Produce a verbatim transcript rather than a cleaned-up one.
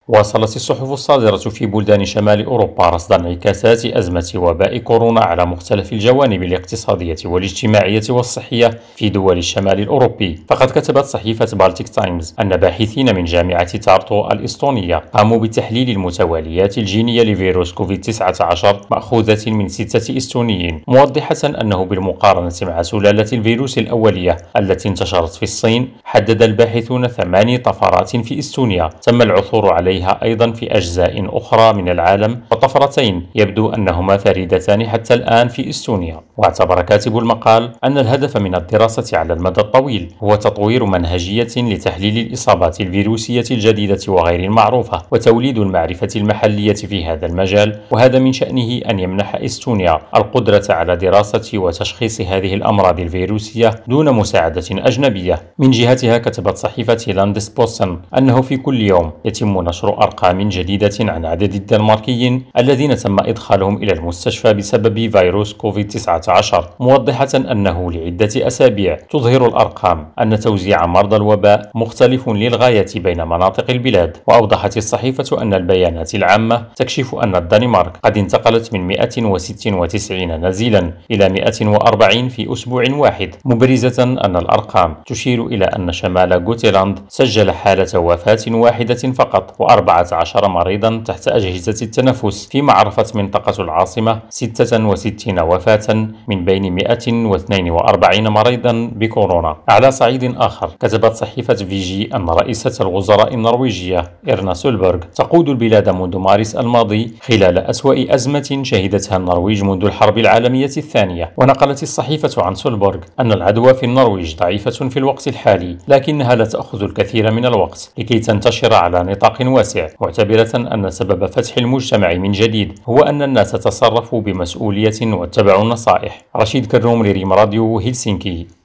واصلت الصحف الصادرة في بلدان شمال أوروبا رصد انعكاسات أزمة وباء كورونا على مختلف الجوانب الاقتصادية والاجتماعية والصحية في دول الشمال الأوروبي. فقد كتبت صحيفة بالتيك تايمز أن باحثين من جامعة تارتو الإسطونية قاموا بتحليل المتواليات الجينية لفيروس كوفيد تسعة عشر مأخوذة من ستة إستونيين، موضحة أنه بالمقارنة مع سلالة الفيروس الأولية التي انتشرت في الصين، حدد الباحثون ثماني طفرات في إستونيا تم العثور عليها أيضا في أجزاء أخرى من العالم، وطفرتين يبدو أنهما فريدتان حتى الآن في إستونيا. واعتبر كاتب المقال أن الهدف من الدراسة على المدى الطويل هو تطوير منهجية لتحليل الإصابات الفيروسية الجديدة وغير المعروفة وتوليد المعرفة المحلية في هذا المجال، وهذا من شأنه أن يمنح إستونيا القدرة على دراسة وتشخيص هذه الأمراض الفيروسية دون مساعدة أجنبية. من جهتها كتبت صحيفة لاندس بوستن أنه في كل يوم يتم نشر أرقام جديدة عن عدد الدنماركيين الذين تم إدخالهم إلى المستشفى بسبب فيروس كوفيد تسعة عشر، موضحة أنه لعدة أسابيع تظهر الأرقام أن توزيع مرضى الوباء مختلف للغاية بين مناطق البلاد. وأوضحت الصحيفة أن البيانات العامة تكشف أن الدنمارك قد انتقلت من مئة وستة وتسعين نزيلا إلى مئة وأربعين في أسبوع واحد، مبرزة أن الأرقام تشير إلى أن شمال غوتيلاند سجل حالة وفاة واحدة فقط وأربعة عشر مريضا تحت أجهزة التنفس، فيما عرفت منطقة العاصمة ستة وستين وفاة من بين مئة واثنين وأربعين مريضا بكورونا. على صعيد آخر كتبت صحيفة فيجي أن رئيسة الوزراء النرويجية إرنا سولبرغ تقود البلاد منذ مارس الماضي خلال أسوأ أزمة شهدتها النرويج منذ الحرب العالمية الثانية. ونقلت الصحيفة عن سولبرغ أن العدوى في النرويج ضعيفة في الوقت الحالي، لكنها لا تأخذ الكثير من الوقت لكي تنتشر على نطاق واسع، معتبرة أن سبب فتح المجتمع من جديد هو أن الناس تصرفوا بمسؤولية واتبعوا النصائح. رشيد كروم، لريم راديو، هلسنكي.